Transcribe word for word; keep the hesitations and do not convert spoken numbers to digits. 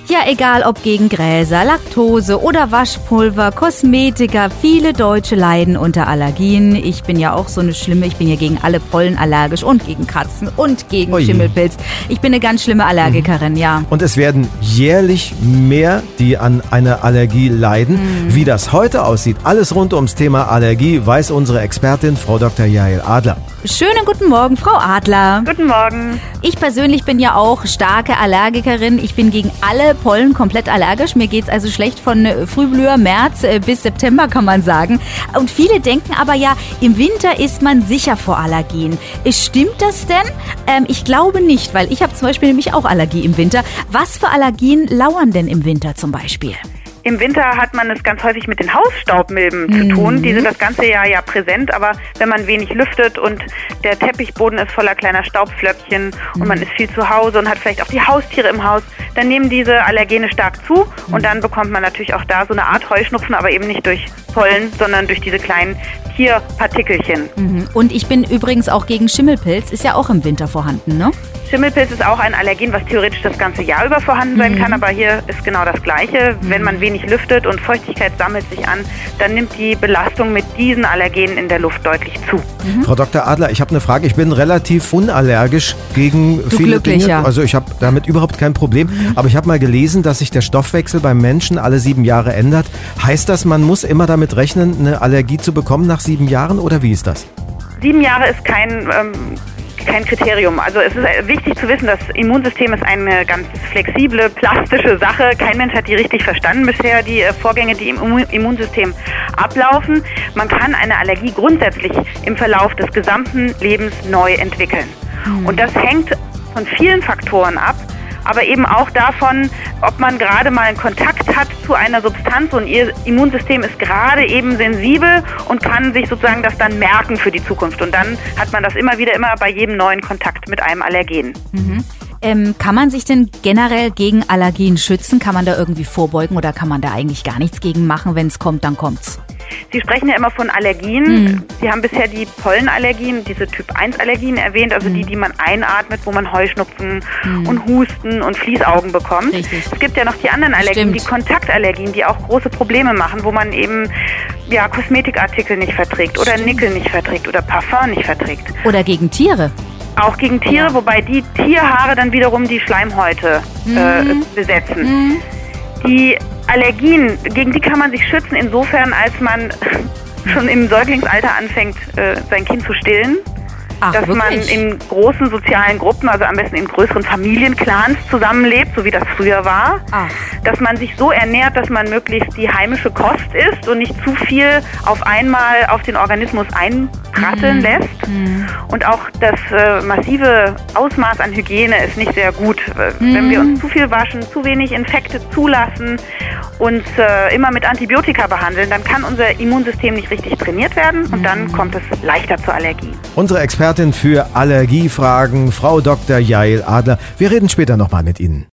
Ja, egal ob gegen Gräser, Laktose oder Waschpulver, Kosmetika, viele Deutsche leiden unter Allergien. Ich bin ja auch so eine schlimme, ich bin ja gegen alle Pollen allergisch und gegen Katzen und gegen Ui. Schimmelpilz. Ich bin eine ganz schlimme Allergikerin, ja. Und es werden jährlich mehr, die an einer Allergie leiden. Mhm. Wie das heute aussieht, alles rund ums Thema Allergie, weiß unsere Expertin Frau Doktor Jael Adler. Schönen guten Morgen, Frau Adler. Guten Morgen. Ich persönlich bin ja auch starke Allergikerin. Ich bin gegen alle Pollen komplett allergisch. Mir geht's also schlecht von Frühblüher, März bis September, kann man sagen. Und viele denken aber ja, im Winter ist man sicher vor Allergien. Stimmt das denn? Ähm, ich glaube nicht, weil ich habe zum Beispiel nämlich auch Allergie im Winter. Was für Allergien lauern denn im Winter zum Beispiel? Im Winter hat man es ganz häufig mit den Hausstaubmilben Mhm. zu tun. Die sind das ganze Jahr ja präsent, aber wenn man wenig lüftet und der Teppichboden ist voller kleiner Staubflöckchen mhm. und man ist viel zu Hause und hat vielleicht auch die Haustiere im Haus, dann nehmen diese Allergene stark zu mhm. und dann bekommt man natürlich auch da so eine Art Heuschnupfen, aber eben nicht durch Pollen, sondern durch diese kleinen Tierpartikelchen. Mhm. Und ich bin übrigens auch gegen Schimmelpilz, ist ja auch im Winter vorhanden, ne? Schimmelpilz ist auch ein Allergen, was theoretisch das ganze Jahr über vorhanden sein mhm. kann, aber hier ist genau das Gleiche. Mhm. Wenn man wenig lüftet und Feuchtigkeit sammelt sich an, dann nimmt die Belastung mit diesen Allergenen in der Luft deutlich zu. Mhm. Frau Doktor Adler, ich habe eine Frage. Ich bin relativ unallergisch gegen du viele Dinge. Ja. Also ich habe damit überhaupt kein Problem. Mhm. Aber ich habe mal gelesen, dass sich der Stoffwechsel beim Menschen alle sieben Jahre ändert. Heißt das, man muss immer damit rechnen, eine Allergie zu bekommen nach sieben Jahren oder wie ist das? Sieben Jahre ist kein... Ähm, kein Kriterium. Also es ist wichtig zu wissen, das Immunsystem ist eine ganz flexible, plastische Sache. Kein Mensch hat die richtig verstanden bisher, die Vorgänge, die im Immunsystem ablaufen. Man kann eine Allergie grundsätzlich im Verlauf des gesamten Lebens neu entwickeln. Mhm. Und das hängt von vielen Faktoren ab, aber eben auch davon, ob man gerade mal einen Kontakt hat zu einer Substanz und ihr Immunsystem ist gerade eben sensibel und kann sich sozusagen das dann merken für die Zukunft. Und dann hat man das immer wieder, immer bei jedem neuen Kontakt mit einem Allergen. Mhm. Ähm, kann man sich denn generell gegen Allergien schützen? Kann man da irgendwie vorbeugen oder kann man da eigentlich gar nichts gegen machen? Wenn es kommt, dann kommt's. Sie sprechen ja immer von Allergien. Mhm. Sie haben bisher die Pollenallergien, diese Typ eins Allergien erwähnt, also mhm. die, die man einatmet, wo man Heuschnupfen mhm. und Husten und Fließaugen bekommt. Richtig. Es gibt ja noch die anderen Allergien, Stimmt. die Kontaktallergien, die auch große Probleme machen, wo man eben ja, Kosmetikartikel nicht verträgt oder Stimmt. Nickel nicht verträgt oder Parfum nicht verträgt. Oder gegen Tiere. Auch gegen Tiere, ja. wobei die Tierhaare dann wiederum die Schleimhäute mhm. äh, besetzen. Mhm. Die Allergien, gegen die kann man sich schützen insofern, als man schon im Säuglingsalter anfängt, äh, sein Kind zu stillen. Ach, dass wirklich? man in großen sozialen Gruppen, also am besten in größeren Familienclans zusammenlebt, so wie das früher war. Ach. Dass man sich so ernährt, dass man möglichst die heimische Kost isst und nicht zu viel auf einmal auf den Organismus einprasseln mhm. lässt. Mhm. Und auch das äh, massive Ausmaß an Hygiene ist nicht sehr gut. Mhm. Wenn wir uns zu viel waschen, zu wenig Infekte zulassen, uns äh, immer mit Antibiotika behandeln, dann kann unser Immunsystem nicht richtig trainiert werden und mhm. dann kommt es leichter zur Allergie. Unsere Expertin für Allergiefragen, Frau Doktor Jael Adler. Wir reden später nochmal mit Ihnen.